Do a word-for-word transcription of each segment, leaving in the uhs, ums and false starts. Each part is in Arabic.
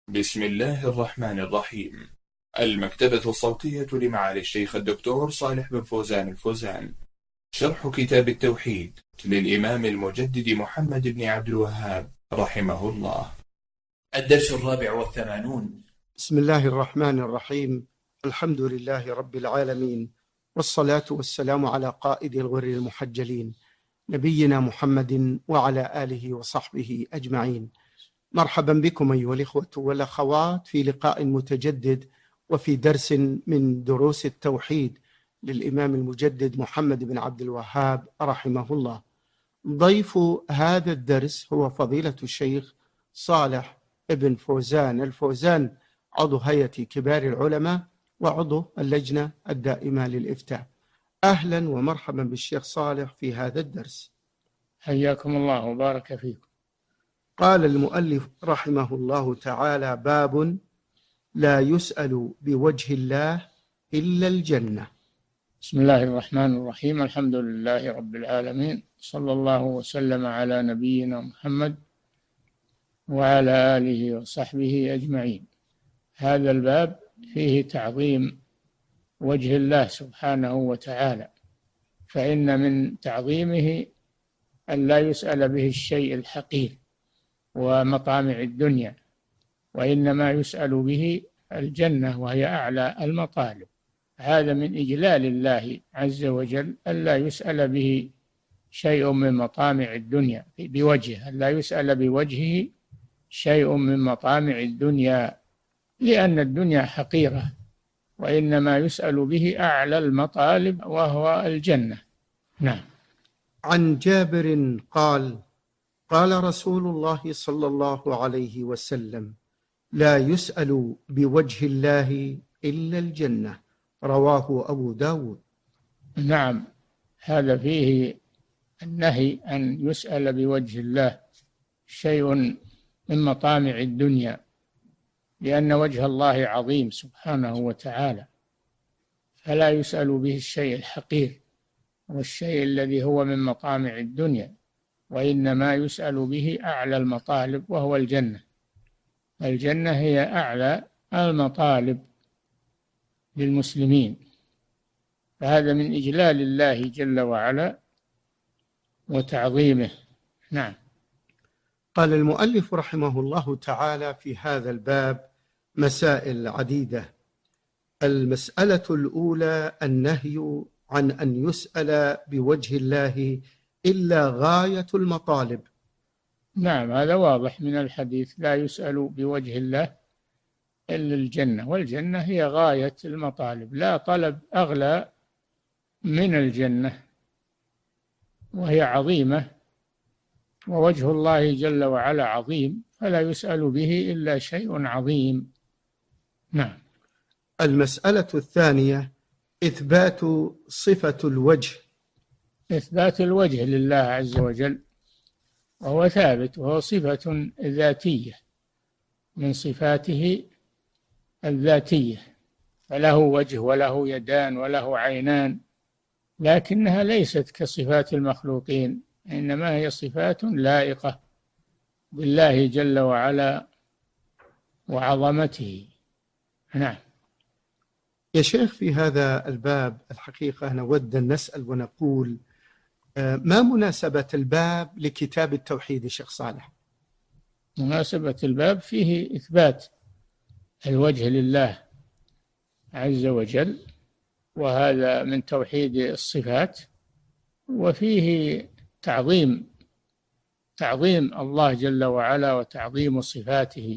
بسم الله الرحمن الرحيم. المكتبة الصوتية لمعالي الشيخ الدكتور صالح بن فوزان الفوزان. شرح كتاب التوحيد للإمام المجدد محمد بن عبد الوهاب رحمه الله. الدرس الرابع والثمانون. بسم الله الرحمن الرحيم. الحمد لله رب العالمين، والصلاة والسلام على قائد الغر المحجلين نبينا محمد وعلى آله وصحبه أجمعين. مرحبا بكم أيها الإخوة والأخوات في لقاء متجدد وفي درس من دروس التوحيد للإمام المجدد محمد بن عبد الوهاب رحمه الله. ضيف هذا الدرس هو فضيلة الشيخ صالح بن فوزان الفوزان، عضو هيئة كبار العلماء وعضو اللجنة الدائمة للإفتاء. أهلا ومرحبا بالشيخ صالح في هذا الدرس. حياكم الله وبارك فيكم. قال المؤلف رحمه الله تعالى: باب لا يسأل بوجه الله إلا الجنة. بسم الله الرحمن الرحيم. الحمد لله رب العالمين، صلى الله وسلم على نبينا محمد وعلى آله وصحبه أجمعين. هذا الباب فيه تعظيم وجه الله سبحانه وتعالى، فإن من تعظيمه أن لا يسأل به الشيء الحقير ومطامع الدنيا، وإنما يسأل به الجنة وهي أعلى المطالب. هذا من إجلال الله عز وجل ألا يسأل به شيء من مطامع الدنيا بوجهه، ألا يسأل بوجهه شيء من مطامع الدنيا، لأن الدنيا حقيرة، وإنما يسأل به أعلى المطالب وهو الجنة. نعم. عن جابر قال: قال رسول الله صلى الله عليه وسلم: لا يسأل بوجه الله إلا الجنة. رواه أبو داود. نعم، هذا فيه النهي أن يسأل بوجه الله شيء من مطامع الدنيا، لأن وجه الله عظيم سبحانه وتعالى، فلا يسأل به الشيء الحقير والشيء الذي هو من مطامع الدنيا، وإنما يسأل به أعلى المطالب وهو الجنة. الجنة هي أعلى المطالب للمسلمين، فهذا من إجلال الله جل وعلا وتعظيمه. نعم. قال المؤلف رحمه الله تعالى في هذا الباب مسائل عديدة. المسألة الأولى النهي عن أن يسأل بوجه الله إلا غاية المطالب. نعم، هذا واضح من الحديث، لا يسأل بوجه الله إلا الجنة، والجنة هي غاية المطالب، لا طلب أغلى من الجنة، وهي عظيمة، ووجه الله جل وعلا عظيم، فلا يسأل به إلا شيء عظيم. نعم. المسألة الثانية إثبات صفة الوجه. إثبات الوجه لله عز وجل، وهو ثابت، وهو صفة ذاتية من صفاته الذاتية، فله وجه وله يدان وله عينان، لكنها ليست كصفات المخلوقين، إنما هي صفات لائقة بالله جل وعلا وعظمته. نعم. يا شيخ، في هذا الباب الحقيقة نود أن نسأل ونقول: ما مناسبة الباب لكتاب التوحيد الشيخ صالح؟ مناسبة الباب فيه إثبات الوجه لله عز وجل، وهذا من توحيد الصفات، وفيه تعظيم تعظيم الله جل وعلا وتعظيم صفاته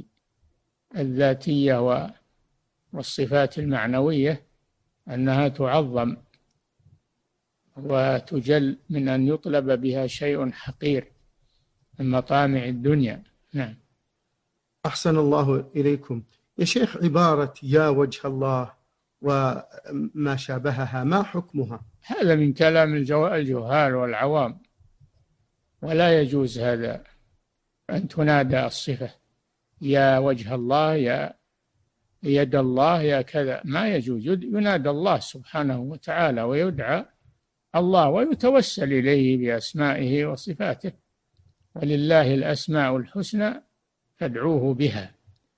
الذاتية والصفات المعنوية، أنها تعظم وتجل من أن يطلب بها شيء حقير من مطامع الدنيا. نعم. أحسن الله إليكم. يا شيخ، عبارة يا وجه الله وما شابهها ما حكمها؟ هذا من كلام الجهال والعوام، ولا يجوز هذا أن تنادى الصفة يا وجه الله، يا يد الله، يا كذا، ما يجوز. ينادى الله سبحانه وتعالى ويدعى الله ويتوسل إليه بأسمائه وصفاته، ولله الأسماء الحسنى فادعوه بها.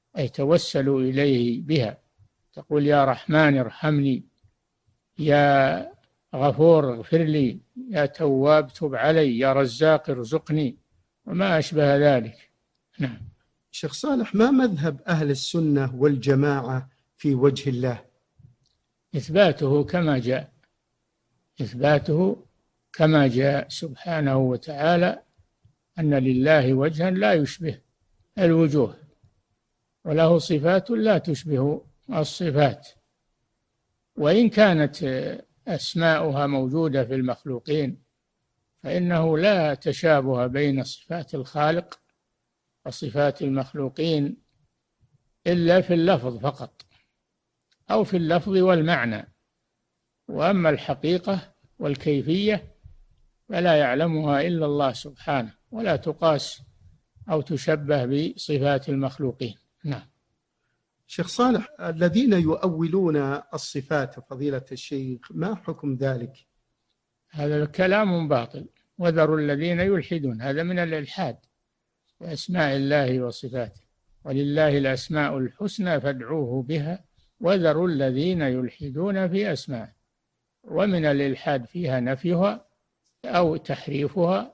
أي توسلوا إليه بها. تقول يا رحمن ارحمني، يا غفور اغفر لي، يا تواب تب علي، يا رزاق ارزقني، وما أشبه ذلك. نعم. شيخ صالح، ما مذهب أهل السنة والجماعة في وجه الله؟ إثباته كما جاء، إثباته كما جاء سبحانه وتعالى، أن لله وجها لا يشبه الوجوه، وله صفات لا تشبه الصفات. وإن كانت أسماؤها موجودة في المخلوقين، فإنه لا تشابه بين صفات الخالق وصفات المخلوقين إلا في اللفظ فقط، أو في اللفظ والمعنى. وأما الحقيقة والكيفية فلا يعلمها إلا الله سبحانه، ولا تقاس أو تشبه بصفات المخلوقين. نعم. شيخ صالح، الذين يؤولون الصفات فضيلة الشيخ، ما حكم ذلك؟ هذا كلام باطل، وذروا الذين يلحدون، هذا من الإلحاد بأسماء الله وصفاته. ولله الأسماء الحسنى فادعوه بها وذروا الذين يلحدون في أسمائه. ومن الإلحاد فيها نفيها أو تحريفها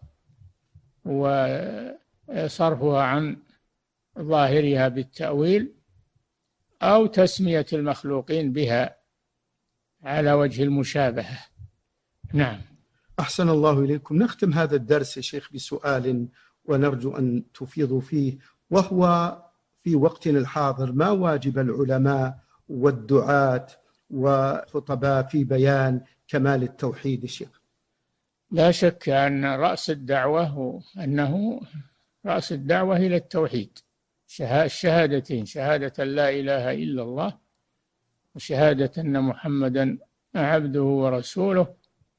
وصرفها عن ظاهرها بالتأويل، أو تسمية المخلوقين بها على وجه المشابهة. نعم. أحسن الله إليكم. نختم هذا الدرس يا شيخ بسؤال ونرجو أن تفيضوا فيه، وهو في وقتنا الحاضر ما واجب العلماء والدعاة والخطباء في بيان كمال التوحيد يا شيخ؟ لا شك أن رأس الدعوة أنه رأس الدعوة إلى التوحيد، الشهادتين، شهادة لا إله إلا الله وشهادة أن محمدا عبده ورسوله،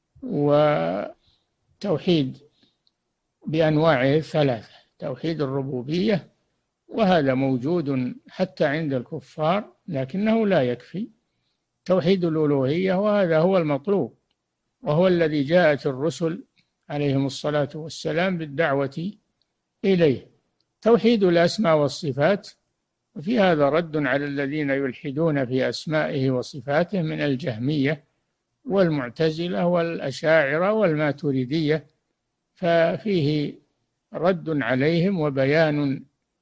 وتوحيد بأنواعه الثلاثة، توحيد الربوبية، وهذا موجود حتى عند الكفار لكنه لا يكفي، توحيد الألوهية، وهذا هو المطلوب، وهو الذي جاءت الرسل عليهم الصلاة والسلام بالدعوة إليه. توحيد الأسماء والصفات، وفي هذا رد على الذين يلحدون في أسمائه وصفاته من الجهمية والمعتزلة والأشاعرة والماتريدية، ففيه رد عليهم وبيان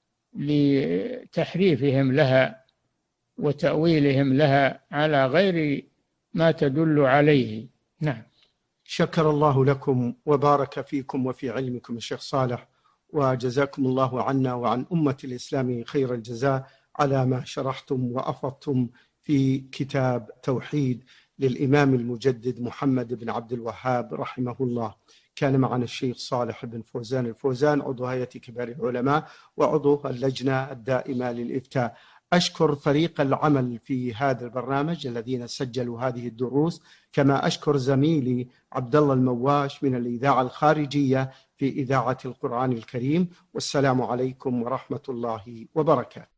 لتحريفهم لها وتأويلهم لها على غير ما تدل عليه. نعم. شكر الله لكم وبارك فيكم وفي علمكم الشيخ صالح، وجزاكم الله عنا وعن أمة الإسلام خير الجزاء على ما شرحتم وأفضتم في كتاب توحيد للإمام المجدد محمد بن عبد الوهاب رحمه الله. كان معنا الشيخ صالح بن فوزان الفوزان، عضو هيئة كبار العلماء وعضو اللجنة الدائمة للإفتاء. أشكر فريق العمل في هذا البرنامج الذين سجلوا هذه الدروس، كما أشكر زميلي عبد الله المواش من الإذاعة الخارجية في إذاعة القرآن الكريم. والسلام عليكم ورحمة الله وبركاته.